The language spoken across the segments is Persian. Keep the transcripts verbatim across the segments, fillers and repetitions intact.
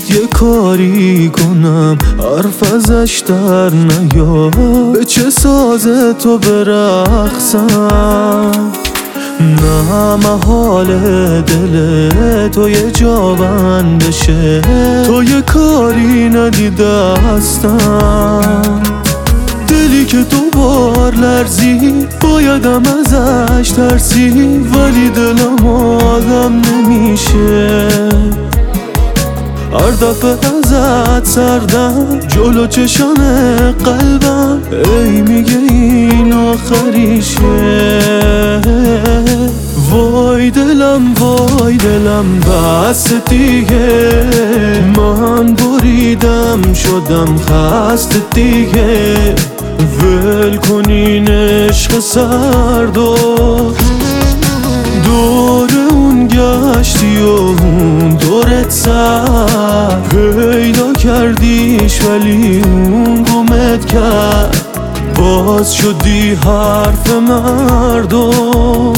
شد یه کاری کنم حرف ازش در نیاد، به چه ساز تو برقصم؟ نه محال دل تو یه جا بند بشه، تو یه کاری ندی دستم. دلی که تو بار لرزی بایدم ازش ترسی، ولی دلم آدم نمیشه. هر دفعه ازت سردم جلو چشم قلبم، ای میگه این آخریشه. وای دلم وای دلم بس دیگه، من بریدم شدم خسته دیگه. ول کنین عشق سرد و دور اون گشتی و اون دورت سر، پیدا کردیش ولی اون گمت کرد. باز شدی حرف مردم.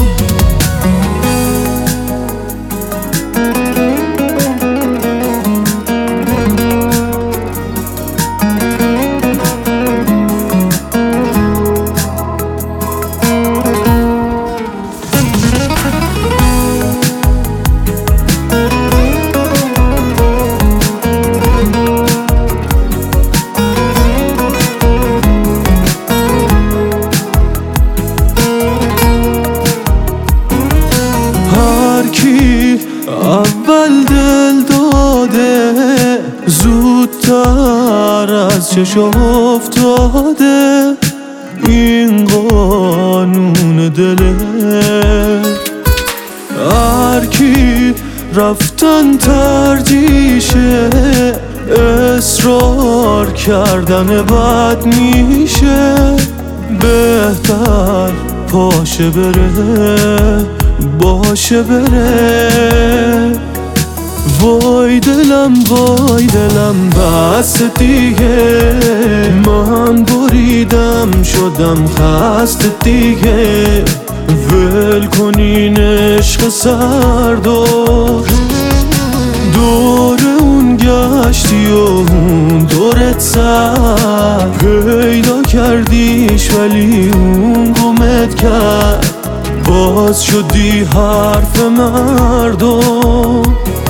اول دل داده زودتر از چشم افتاده، این قانون دله. هر کی رفتن ترجیشه، اصرار کردن بد میشه. بهتر پاشه بره باشه بره. وای دلم وای دلم بس دیگه، من بریدم شدم خسته دیگه. ول کنین عشق سرد و دور اون گشتی و اون دورت سر، پیدا کردیش ولی اون گمت کرد. باز شدی حرف مردم.